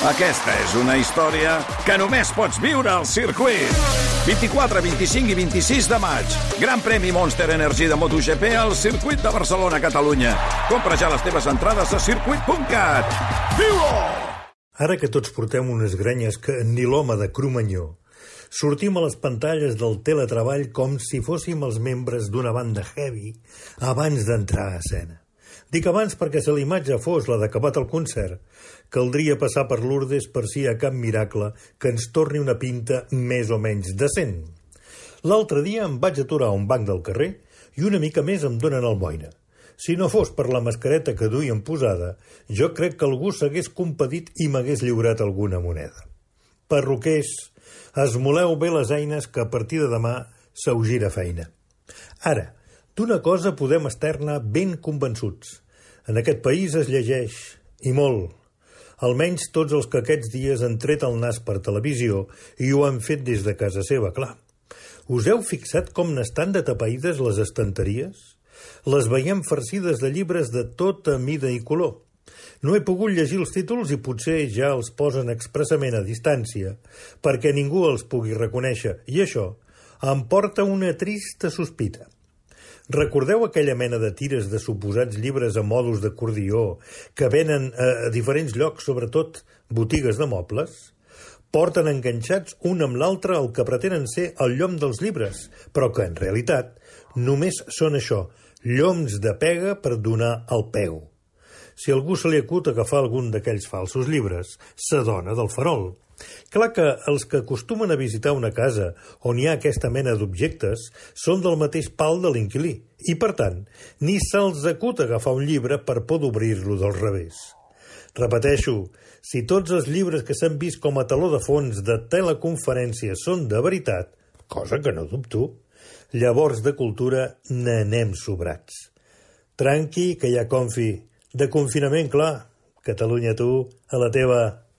Aquesta és una història que només pots viure al circuit. 24, 25 i 26 de maig. Gran premi Monster Energy de MotoGP al circuit de Barcelona, Catalunya. Compra ja les teves entrades a circuit.cat. Viu-ho! Ara que tots portem unes grenyes que ni l'home de Cromanyó, sortim a les pantalles del teletreball com si fóssim els membres d'una banda heavy abans d'entrar a escena. Dic abans perquè si la imatge fos la d'acabat el concert, caldria passar per Lourdes per si hi ha cap miracle que ens torni una pinta més o menys decent. L'altre dia em vaig aturar a un banc del carrer i una mica més em donen almoina. Si no fos per la mascareta que duien posada, jo crec que algú s'hagués compadit i m'hagués lliurat alguna moneda. Perruquers, esmoleu bé les eines que a partir de demà se us gira feina. Ara, d'una cosa podem estar-ne ben convençuts. En aquest país es llegeix, i molt. Almenys tots els que aquests dies han tret el nas per televisió i ho han fet des de casa seva, clar. Us heu fixat com n'estan de tapaïdes les estanteries? Les veiem farcides de llibres de tota mida i color. No he pogut llegir els títols i potser ja els posen expressament a distància perquè ningú els pugui reconèixer, i això em porta una trista sospita. Recordeu aquella mena de tires de suposats llibres a modus d'acordió que venen a diferents llocs, sobretot botigues de mobles? Porten enganxats un amb l'altre el que pretenen ser el llom dels llibres, però que en realitat només són això, lloms de pega per donar el peu. Si a algú se li acut agafar algun d'aquells falsos llibres, s'adona del farol. Clar que els que acostumen a visitar una casa on hi ha aquesta mena d'objectes són del mateix pal de l'inquilí i, per tant, ni se'ls acut agafar un llibre per por d'obrir-lo del revés. Repeteixo, si tots els llibres que s'han vist com a taló de fons de teleconferències són de veritat, cosa que no dubto, llavors de cultura n'anem sobrats. Tranqui, que hi ha confi. De confinament, clar. Catalunya, tu, a la teva.